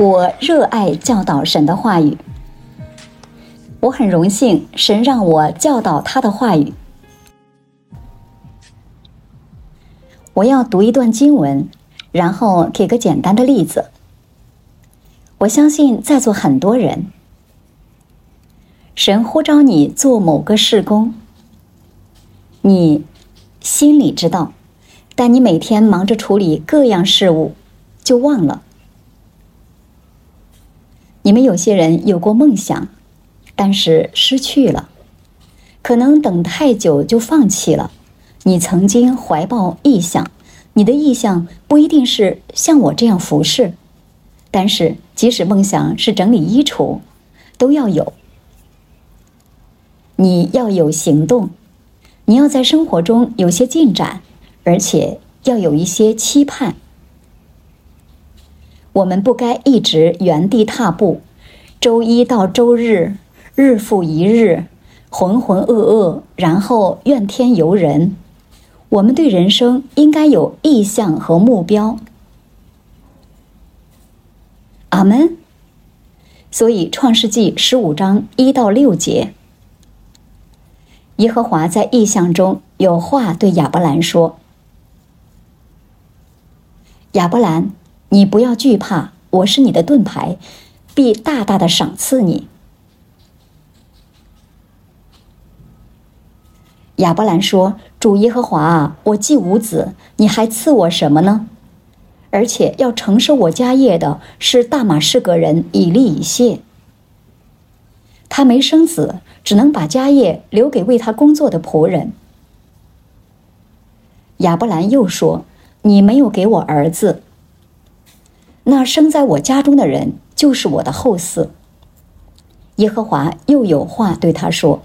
我热爱教导神的话语。我很荣幸神让我教导他的话语。我要读一段经文，然后给个简单的例子。我相信在座很多人，神呼召你做某个事工，你心里知道，但你每天忙着处理各样事务，就忘了。你们有些人有过梦想，但是失去了，可能等太久就放弃了。你曾经怀抱意向，你的意向不一定是像我这样服侍，但是即使梦想是整理衣橱，都要有。你要有行动，你要在生活中有些进展，而且要有一些期盼。我们不该一直原地踏步，周一到周日，日复一日，浑浑噩噩，然后怨天尤人。我们对人生应该有意向和目标。阿们。所以创世纪15章1到6节，耶和华在异象中有话对亚伯兰说：亚伯兰，你不要惧怕，我是你的盾牌，必大大的赏赐你。亚伯兰说：主耶和华啊，我既无子，你还赐我什么呢？而且要承受我家业的是大马士革人以利以谢。他没生子，只能把家业留给为他工作的仆人。亚伯兰又说：你没有给我儿子，那生在我家中的人就是我的后嗣。耶和华又有话对他说：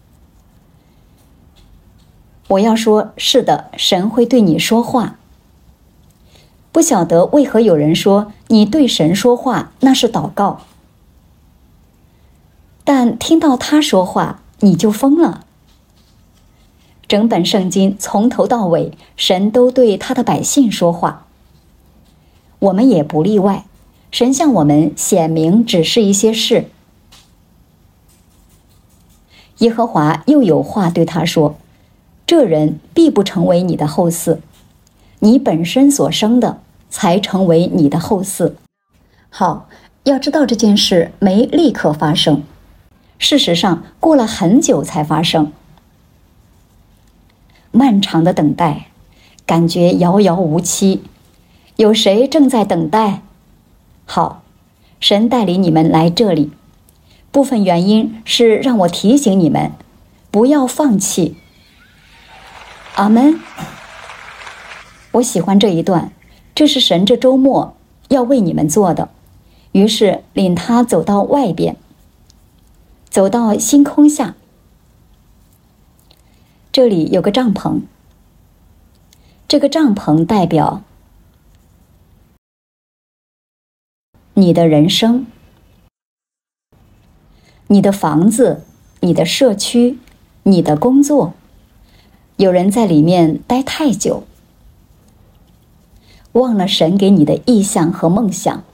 我要说，是的，神会对你说话。不晓得为何有人说你对神说话那是祷告，但听到他说话你就疯了。整本圣经从头到尾，神都对他的百姓说话，我们也不例外。神向我们显明指示一些事。耶和华又有话对他说：这人必不成为你的后嗣，你本身所生的才成为你的后嗣。好，要知道这件事没立刻发生，事实上过了很久才发生。漫长的等待，感觉遥遥无期。有谁正在等待？好，神带领你们来这里，部分原因是让我提醒你们不要放弃。阿们。我喜欢这一段，这是神这周末要为你们做的。于是领他走到外边，走到星空下。这里有个帐篷，这个帐篷代表你的人生，你的房子，你的社区，你的工作。有人在里面待太久，忘了神给你的意向和梦想。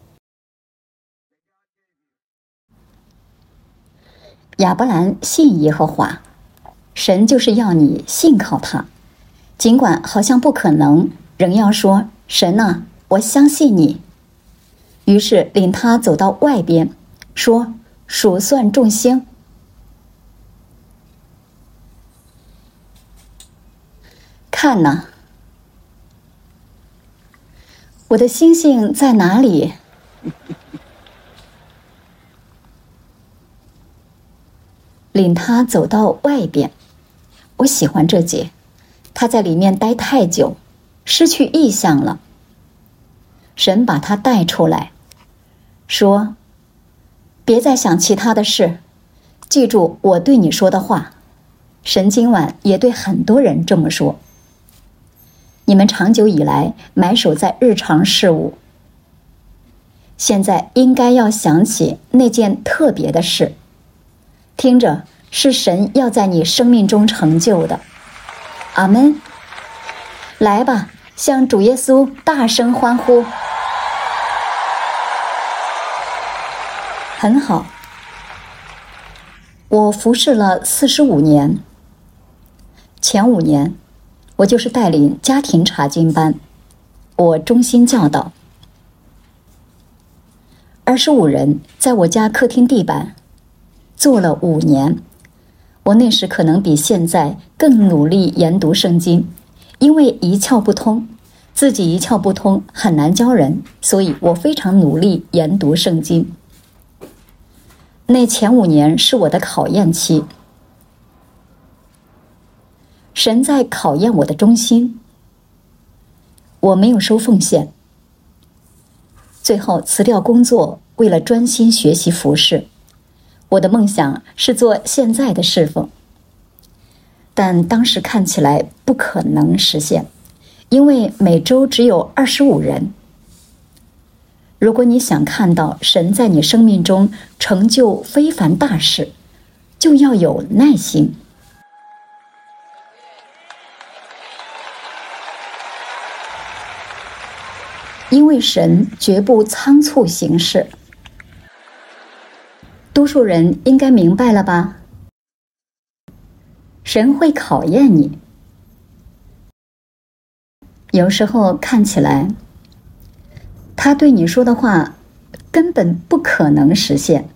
亚伯兰信耶和华，神就是要你信靠他，尽管好像不可能，仍要说：神啊，我相信你。于是领他走到外边，说：数算众星。看哪，我的星星在哪里？领他走到外边。我喜欢这节，他在里面待太久，失去意向了。神把他带出来，说：别再想其他的事，记住我对你说的话。神今晚也对很多人这么说。你们长久以来埋首在日常事务，现在应该要想起那件特别的事。听着，是神要在你生命中成就的。阿们。来吧，向主耶稣大声欢呼。 很好。我服侍了45年，前5年，我就是带领家庭查经班，我忠心教导。25人在我家客厅地板做了5年，我那时可能比现在更努力研读圣经，因为一窍不通，自己一窍不通很难教人，所以我非常努力研读圣经。那前5年是我的考验期，神在考验我的忠心。我没有收奉献，最后辞掉工作，为了专心学习服事。我的梦想是做现在的侍奉，但当时看起来不可能实现，因为每周只有25人。如果你想看到神在你生命中成就非凡大事，就要有耐心。因为神绝不仓促行事。多数人应该明白了吧？神会考验你。有时候看起来，他对你说的话根本不可能实现。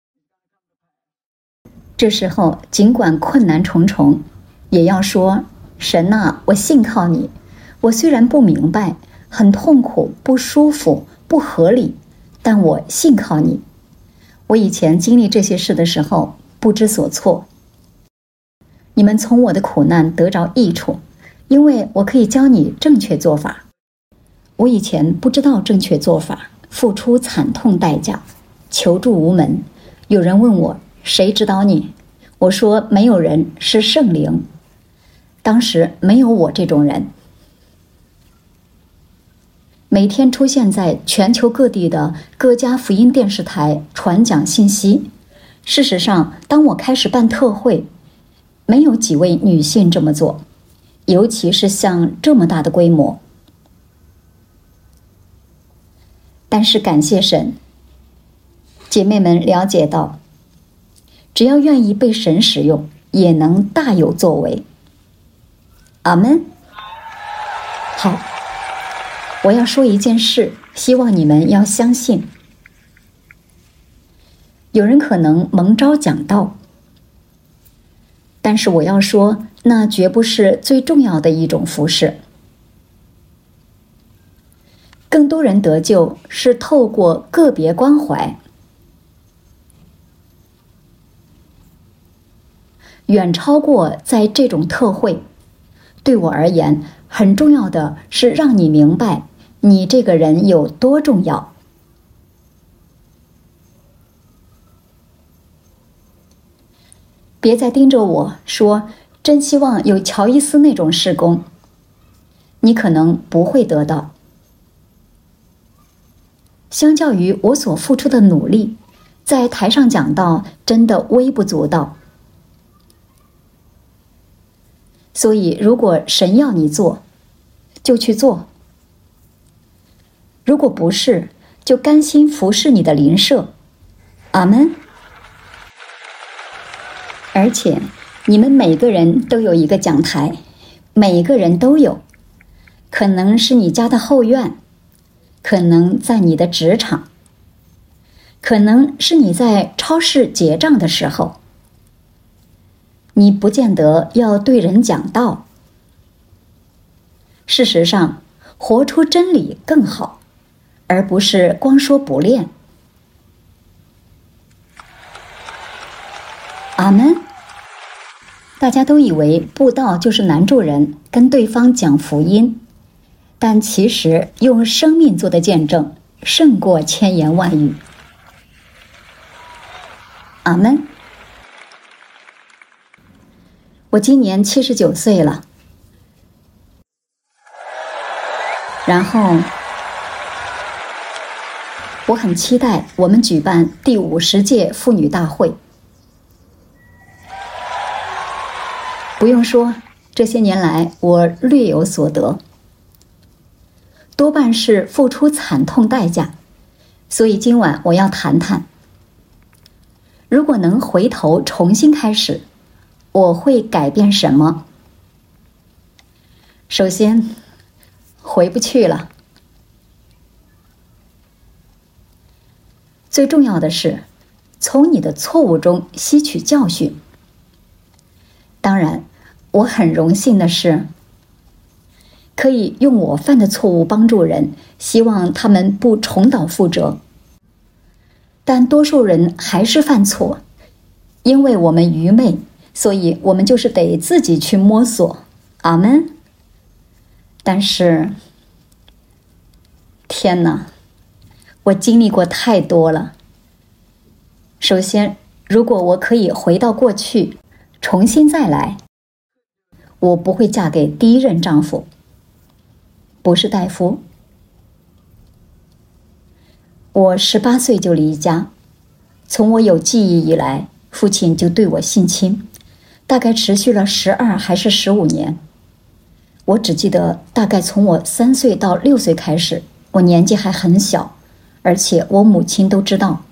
这时候尽管困难重重，也要说：神啊，我信靠你。我虽然不明白，很痛苦，不舒服，不合理，但我信靠你。我以前经历这些事的时候不知所措，你们从我的苦难得着益处，因为我可以教你正确做法。我以前不知道正确做法，付出惨痛代价，求助无门。有人问我，谁指导你？我说没有人，是圣灵。当时没有我这种人。每天出现在全球各地的各家福音电视台传讲信息。事实上，当我开始办特会，没有几位女性这么做，尤其是像这么大的规模。但是感谢神，姐妹们了解到，只要愿意被神使用，也能大有作为。阿们。好，我要说一件事，希望你们要相信。有人可能蒙召讲道，但是我要说，那绝不是最重要的一种服事。更多人得救是透过个别关怀，远超过在这种特会。对我而言，很重要的是让你明白你这个人有多重要。别再盯着我说，真希望有乔伊斯那种事工，你可能不会得到。相较于我所付出的努力，在台上讲道真的微不足道。所以如果神要你做，就去做。如果不是，就甘心服侍你的邻舍。阿们。而且你们每个人都有一个讲台，每个人都有，可能是你家的后院，可能在你的职场，可能是你在超市结账的时候。你不见得要对人讲道。事实上，活出真理更好，而不是光说不练。阿们。大家都以为布道就是拦住人，跟对方讲福音，但其实用生命做的见证胜过千言万语。阿们。我今年79岁了，然后我很期待我们举办第50届妇女大会。不用说，这些年来我略有所得，多半是付出惨痛代价，所以今晚我要谈谈。 如果能回头重新开始，我会改变什么？首先，回不去了。最重要的是，从你的错误中吸取教训。当然，我很荣幸的是，可以用我犯的错误帮助人，希望他们不重蹈覆辙。但多数人还是犯错，因为我们愚昧，所以我们就是得自己去摸索。阿们。但是，天哪，我经历过太多了。首先，如果我可以回到过去，重新再来，我不会嫁给第一任丈夫，不是大夫。我18岁就离家，从我有记忆以来，父亲就对我性侵，大概持续了12还是15年。我只记得大概从我3岁到6岁开始，我年纪还很小，而且我母亲都知道。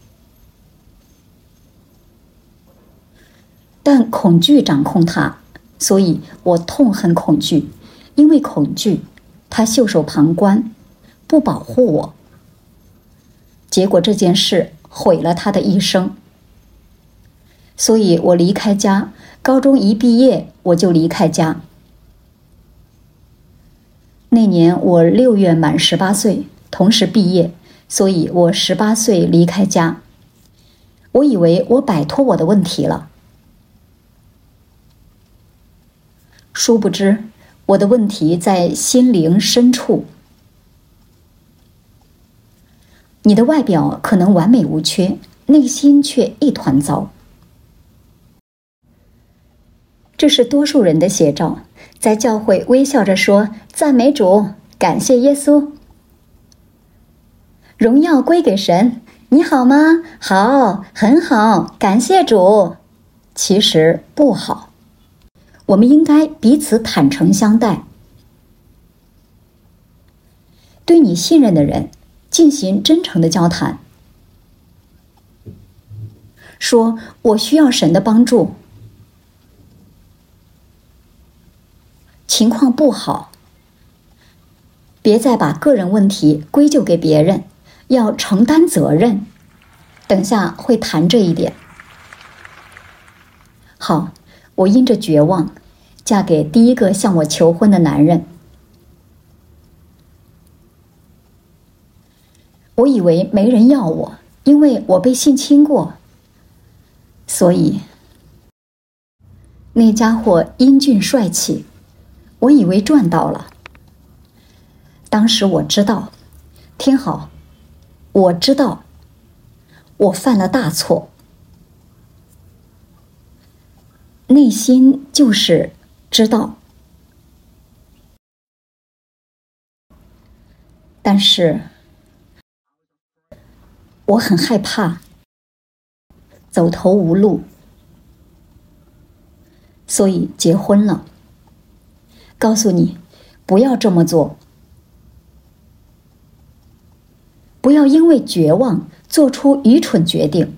但恐惧掌控他，所以我痛恨恐惧，因为恐惧，他袖手旁观，不保护我。结果这件事毁了他的一生。所以我离开家，高中一毕业我就离开家。那年我6月满18岁，同时毕业，所以我18岁离开家。我以为我摆脱我的问题了，殊不知我的问题在心灵深处。你的外表可能完美无缺，内心却一团糟。这是多数人的写照，在教会微笑着说赞美主，感谢耶稣，荣耀归给神。你好吗？好，很好，感谢主。其实不好。我们应该彼此坦诚相待，对你信任的人进行真诚的交谈，说我需要神的帮助，情况不好，别再把个人问题归咎给别人，要承担责任。等下会谈这一点。好，我因着绝望，嫁给第一个向我求婚的男人。我以为没人要我，因为我被性侵过，所以那家伙英俊帅气，我以为赚到了。当时我知道，听好，我知道我犯了大错，内心就是知道，但是我很害怕，走投无路，所以结婚了。告诉你，不要这么做，不要因为绝望做出愚蠢决定，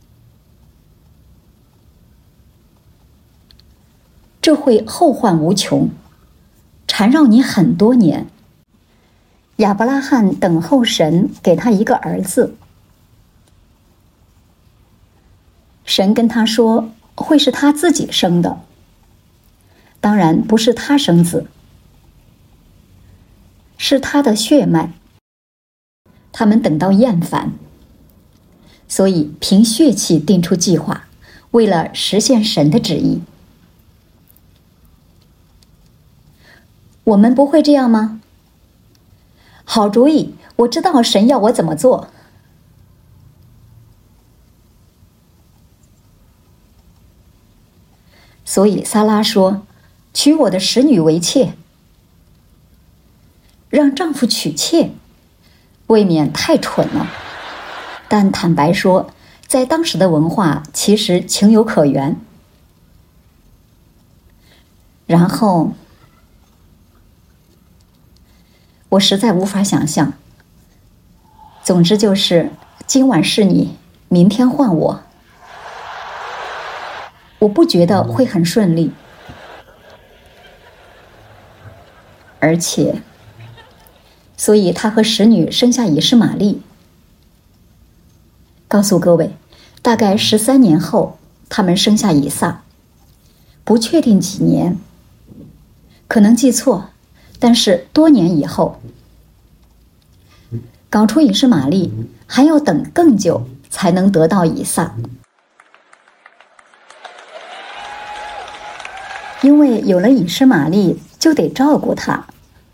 这会后患无穷，缠绕你很多年。亚伯拉罕等候神给他一个儿子，神跟他说会是他自己生的，当然不是他生子，是他的血脉。他们等到厌烦，所以凭血气定出计划，为了实现神的旨意。我们不会这样吗？好主意，我知道神要我怎么做。所以撒拉说，娶我的使女为妾，让丈夫娶妾，未免太蠢了。但坦白说，在当时的文化其实情有可原。然后我实在无法想象，总之就是今晚是你，明天换我。 我不觉得会很顺利，而且，所以他和使女生下以实玛利。告诉各位，大概13年后，他们生下以撒，不确定几年，可能记错，但是多年以后，搞出以实玛利还要等更久才能得到以撒。因为有了以实玛利，就得照顾他。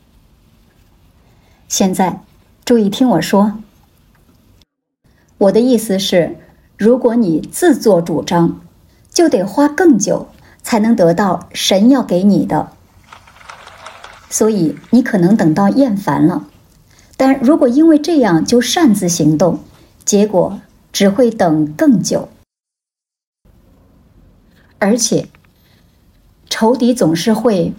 现在，注意听我说。我的意思是，如果你自作主张，就得花更久才能得到神要给你的。所以你可能等到厌烦了，但如果因为这样就擅自行动，结果只会等更久。而且，仇敌总是会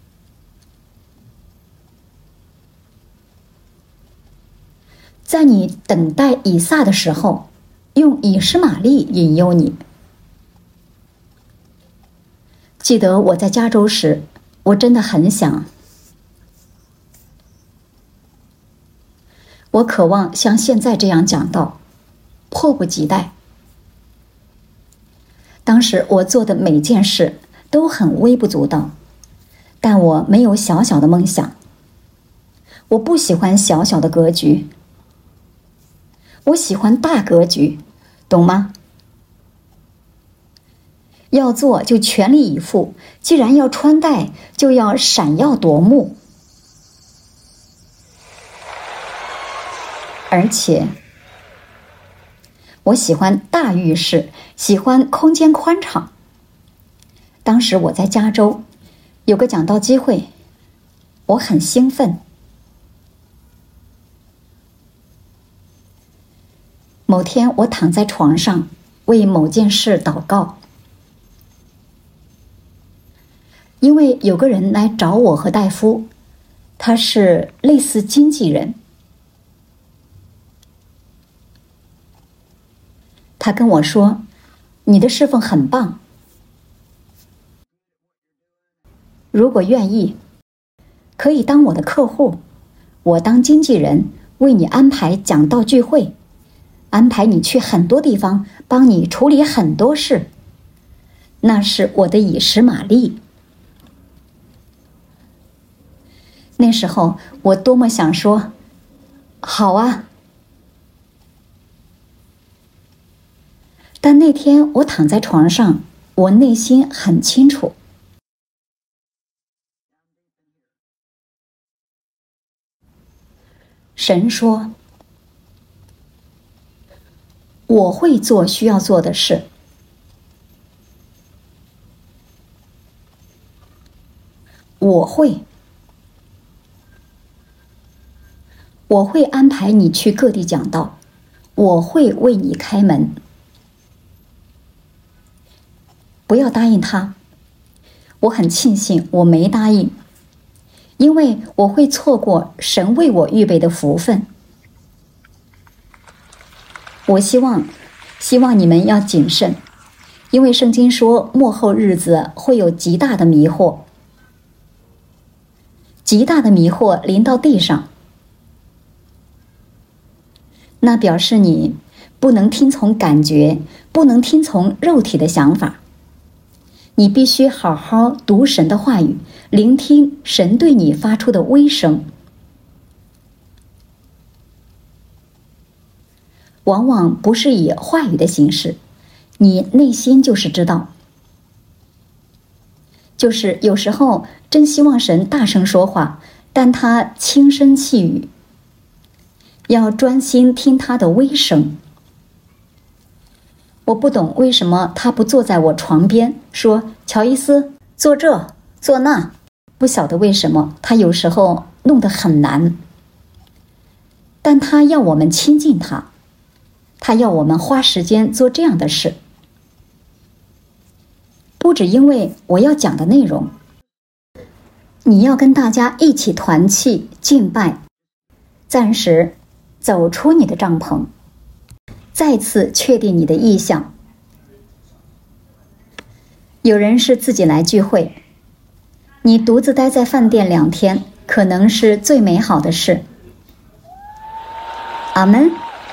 在你等待以撒的时候，用以实玛利引诱你。记得我在加州时，我真的很想，我渴望像现在这样讲道，迫不及待。当时我做的每件事都很微不足道，但我没有小小的梦想。我不喜欢小小的格局，我喜欢大格局，懂吗？要做就全力以赴，既然要穿戴，就要闪耀夺目。而且，我喜欢大浴室，喜欢空间宽敞。当时我在加州，有个讲道机会，我很兴奋。某天我躺在床上为某件事祷告，因为有个人来找我和戴夫，他是类似经纪人。他跟我说，你的侍奉很棒，如果愿意，可以当我的客户，我当经纪人，为你安排讲道聚会，安排你去很多地方，帮你处理很多事。那是我的以实玛利。那时候我多么想说，好啊。但那天我躺在床上，我内心很清楚，神说，我会做需要做的事，我会安排你去各地讲道，我会为你开门。不要答应他。我很庆幸我没答应，因为我会错过神为我预备的福分。我希望你们要谨慎，因为圣经说末后日子会有极大的迷惑，极大的迷惑临到地上。那表示你不能听从感觉，不能听从肉体的想法。你必须好好读神的话语，聆听神对你发出的威声。往往不是以话语的形式，你内心就是知道。就是有时候真希望神大声说话，但他轻声细语，要专心听他的威声。我不懂为什么他不坐在我床边，说乔伊斯，做这做那，不晓得为什么他有时候弄得很难。但他要我们亲近他，他要我们花时间做这样的事。不只因为我要讲的内容，你要跟大家一起团契敬拜，暂时走出你的帐篷，再次确定你的意向。 有人是自己来聚会，你独自待在饭店2天，可能是最美好的事。阿门。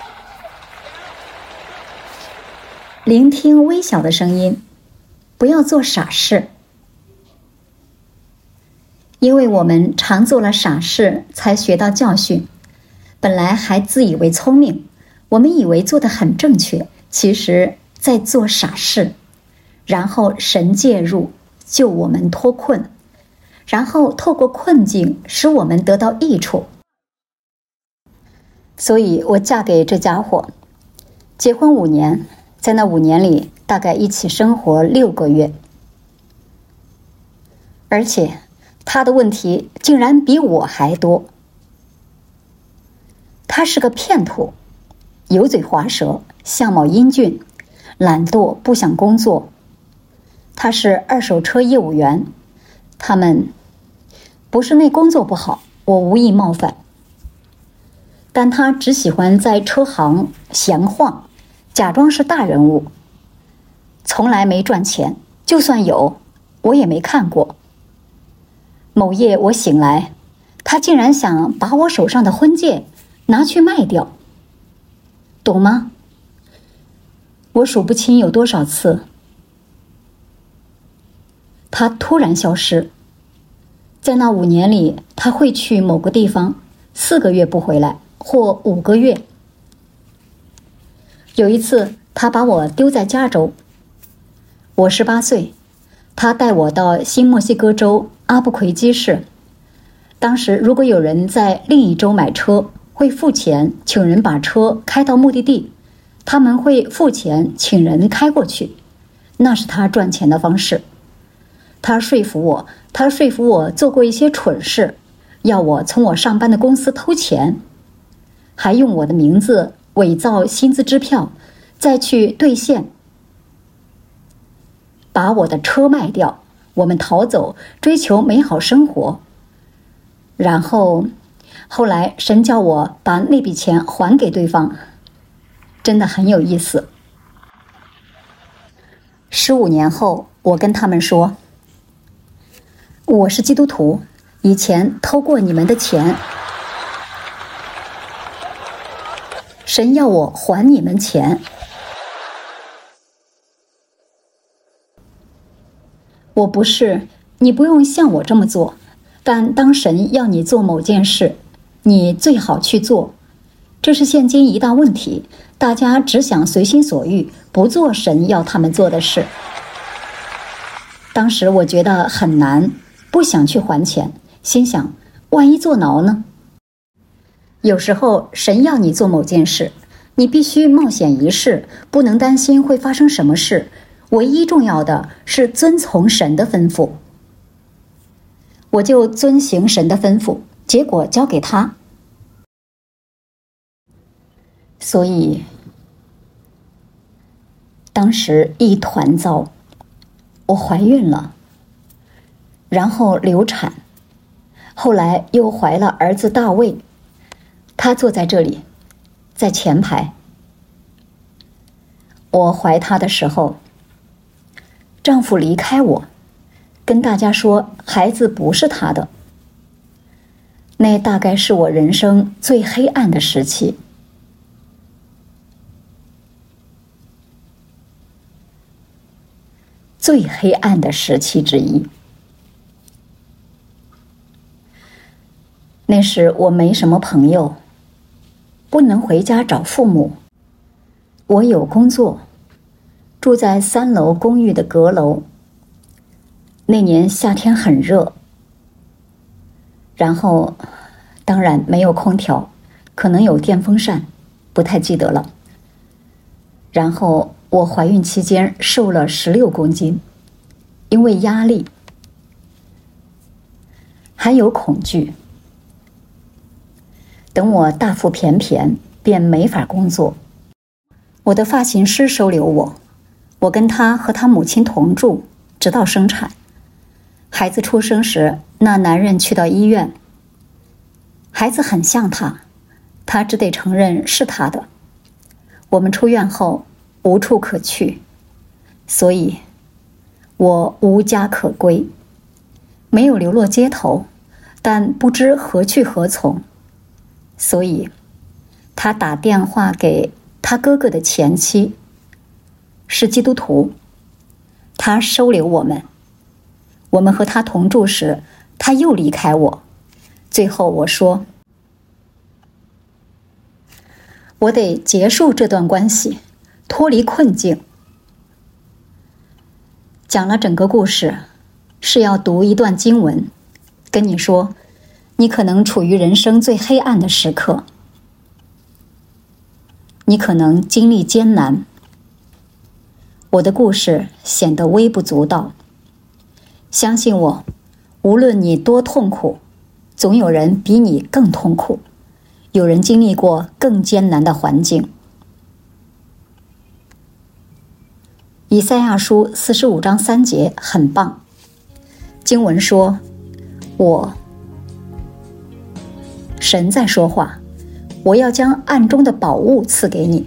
聆听微小的声音，不要做傻事，因为我们常做了傻事，才学到教训。本来还自以为聪明，我们以为做得很正确，其实在做傻事。然后神介入，救我们脱困，然后透过困境使我们得到益处。所以我嫁给这家伙，结婚5年，在那5年里大概一起生活6个月，而且他的问题竟然比我还多。他是个骗徒，油嘴滑舌，相貌英俊，懒惰，不想工作。他是二手车业务员，他们不是那工作不好，我无意冒犯，但他只喜欢在车行闲晃，假装是大人物，从来没赚钱，就算有，我也没看过。某夜我醒来，他竟然想把我手上的婚戒拿去卖掉，懂吗？我数不清有多少次，他突然消失。在那5年里，他会去某个地方4个月不回来，或5个月。有一次，他把我丢在加州。我18岁，他带我到新墨西哥州阿布奎基市。当时如果有人在另一州买车，会付钱请人把车开到目的地，他们会付钱请人开过去，那是他赚钱的方式。他说服我做过一些蠢事，要我从我上班的公司偷钱，还用我的名字伪造薪资支票，再去兑现，把我的车卖掉，我们逃走，追求美好生活。然后后来神叫我把那笔钱还给对方，真的很有意思。15年后，我跟他们说，我是基督徒，以前偷过你们的钱，神要我还你们钱。我不是，你不用像我这么做，但当神要你做某件事，你最好去做。这是现今一大问题，大家只想随心所欲，不做神要他们做的事。当时我觉得很难，不想去还钱，心想万一坐牢呢？有时候神要你做某件事，你必须冒险一试，不能担心会发生什么事，唯一重要的是遵从神的吩咐。我就遵行神的吩咐，结果交给他。所以当时一团糟，我怀孕了，然后流产，后来又怀了儿子大卫，他坐在这里，在前排。我怀他的时候，丈夫离开我，跟大家说孩子不是他的。那大概是我人生最黑暗的时期。最黑暗的时期之一。那时我没什么朋友，不能回家找父母。我有工作，住在3楼公寓的阁楼。那年夏天很热，然后当然没有空调，可能有电风扇，不太记得了。然后我怀孕期间瘦了16公斤，因为压力，还有恐惧。等我大腹便便，便没法工作。我的发型师收留我，我跟他和他母亲同住，直到生产。孩子出生时，那男人去到医院，孩子很像他，他只得承认是他的。我们出院后无处可去，所以我无家可归，没有流落街头，但不知何去何从。所以他打电话给他哥哥的前妻，是基督徒。他收留我们，我们和他同住时，他又离开我。最后我说，我得结束这段关系，脱离困境。讲了整个故事，是要读一段经文，跟你说，你可能处于人生最黑暗的时刻，你可能经历艰难。我的故事显得微不足道，相信我，无论你多痛苦，总有人比你更痛苦，有人经历过更艰难的环境。以赛亚书45章3节很棒，经文说，神在说话，我要将暗中的宝物赐给你。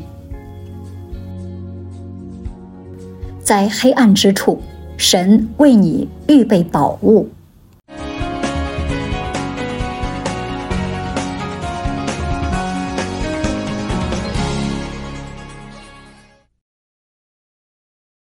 在黑暗之处，神为你预备宝物。